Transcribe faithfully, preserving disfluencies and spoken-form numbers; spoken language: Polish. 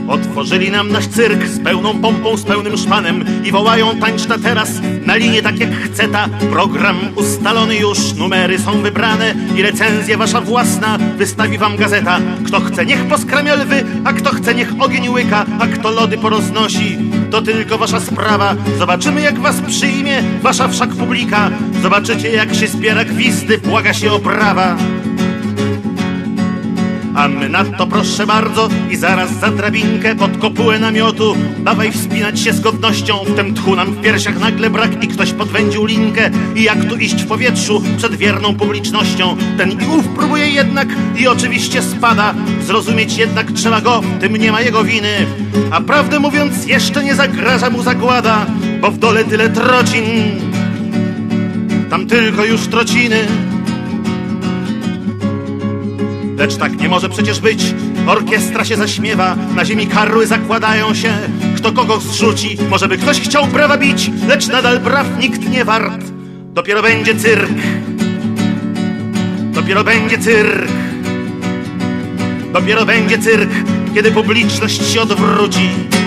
Otworzyli nam nasz cyrk z pełną pompą, z pełnym szpanem i wołają: tańcz na teraz na linię tak jak chce ta. Program ustalony już, numery są wybrane i recenzja wasza własna wystawi wam gazeta. Kto chce, niech poskramia lwy, a kto chce, niech ogień łyka, a kto lody poroznosi, to tylko wasza sprawa. Zobaczymy, jak was przyjmie wasza wszak publika. Zobaczycie, jak się zbiera gwizdy, błaga się o prawa. A my na to proszę bardzo i zaraz za drabinkę pod kopułę namiotu dawaj wspinać się z godnością. W tym tchu nam w piersiach nagle brak i ktoś podwędził linkę. I jak tu iść w powietrzu przed wierną publicznością? Ten i ów próbuje jednak i oczywiście spada. Zrozumieć jednak trzeba go, w tym nie ma jego winy. A prawdę mówiąc jeszcze nie zagraża mu zagłada, bo w dole tyle trocin, tam tylko już trociny. Lecz tak nie może przecież być, orkiestra się zaśmiewa, na ziemi karły zakładają się, kto kogo zrzuci. Może by ktoś chciał brawa bić, lecz nadal braw nikt nie wart. Dopiero będzie cyrk, dopiero będzie cyrk, dopiero będzie cyrk, kiedy publiczność się odwróci.